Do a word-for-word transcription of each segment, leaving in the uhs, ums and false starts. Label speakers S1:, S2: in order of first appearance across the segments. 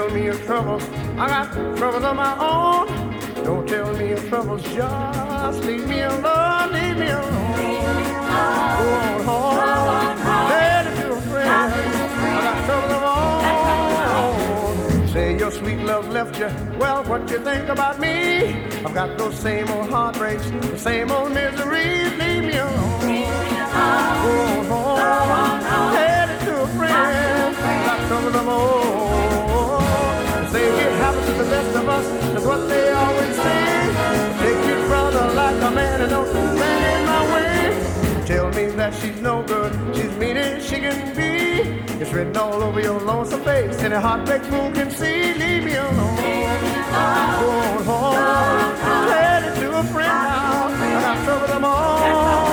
S1: tell me your troubles. I got troubles of my own. Don't tell me your troubles, just leave me alone, leave me alone. Go on home, let it to a friend. I got troubles of my own. Say your sweet love left you, well, what you think about me? I've got those same old heartbreaks, the same old miseries, leave me alone. Go on home, let it to a friend. I got troubles of my own. Say it happens to the best of us, that's what they always say. Take your brother like a man and don't stand in my way. Tell me that she's no good, she's mean as she can be. It's written all over your lonesome face, and a heartbreak fool can see. Leave me alone, go on home, tell it to a friend now. I got trouble with them all.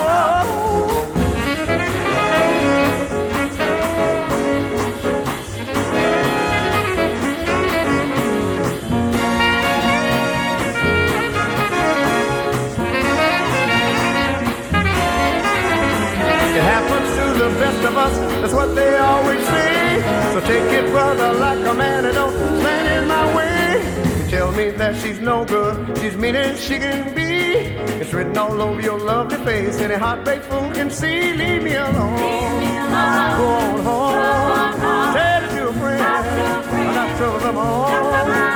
S1: It happens to the best of us, that's what they always say. So take it, brother, like a man and don't stand in my way. You tell me that she's no good, she's mean as she can be. It's written all over your lovely face, any heartbreak fool can see. Leave me alone, go on home, tell it to a friend, I got trouble of my own.